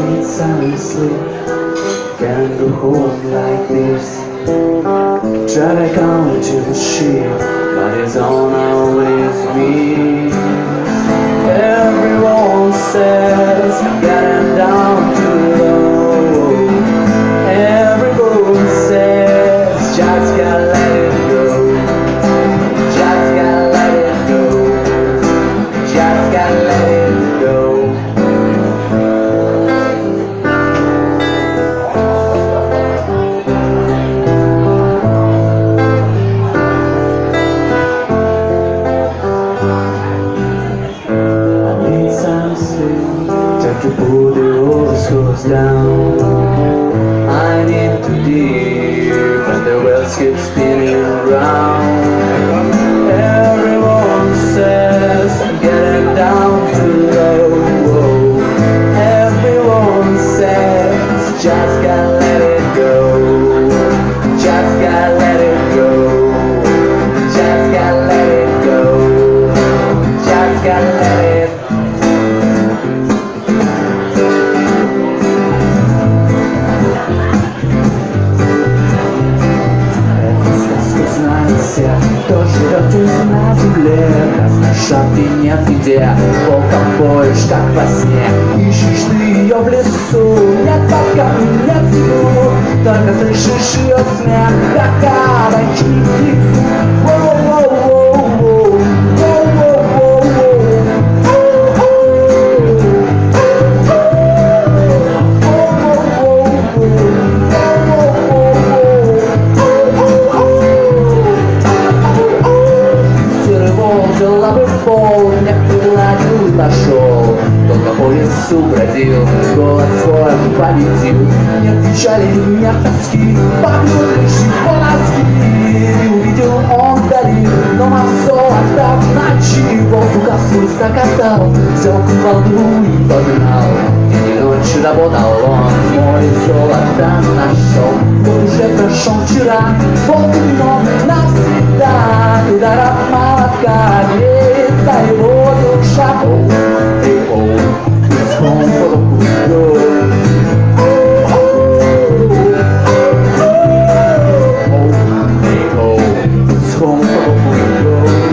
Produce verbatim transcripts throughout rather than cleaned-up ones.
need some sleep. Can't go home like this. Try back on to the ship, but it's on always me. Everyone says getting down too low. Everyone says just gotta let it go. Just gotta let it go. Just gotta let it go. Time to put the old screws down. I need to deep and the wheels keep spinning around. Everyone says I'm getting down too low. Everyone says just gotta let it go. Just gotta let it go. Just gotta let it go. Just gotta let it go. Кто живет на земле, красной шапки нет нигде. Волком боишь, как во сне. Ищешь ты ее в лесу, нет пока, нет снегу. Только слышишь ее смех, ха-ха, ночники. Воу-воу-воу-воу, воу-воу-воу-воу. Не приладил, пошел, только по лесу бродил, голод свой победил. Нет печали, нет тоски, пахнут лишь его носки. И увидел он вдали дома золота в ночи. Воздуха свой закатал, взял кувалду и погнал. День и ночь работал он, море золота нашел. Он уже прошел вчера, вот вино навсегда. Ударом молотка греет за его душа. Oh, hey, oh, it's home for the good. Oh, hey, oh, it's home for the good.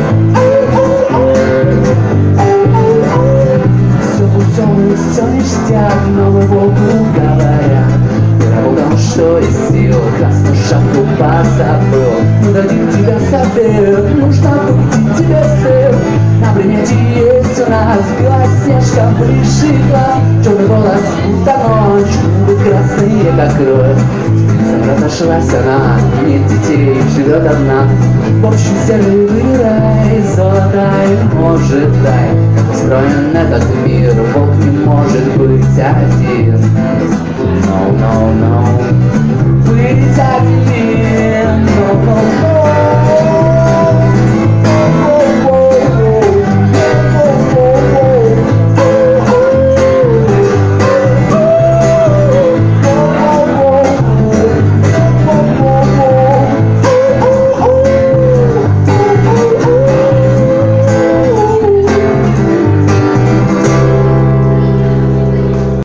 Все путем и все ништяк, но мы Богу говоря. Работал, что из сил, красную шапку позабыл. Не дадим тебя совет, нужно победить тебе сил. На примете есть у нас белоснежка, ближе глаз. Черный волос, будто ночь, губы красные, как кровь. Разошлась она, нет детей, живет одна. В общем, серый рай, золотой может дай. Как устроен этот мир, волк не может быть один. No, no, no. Быть один.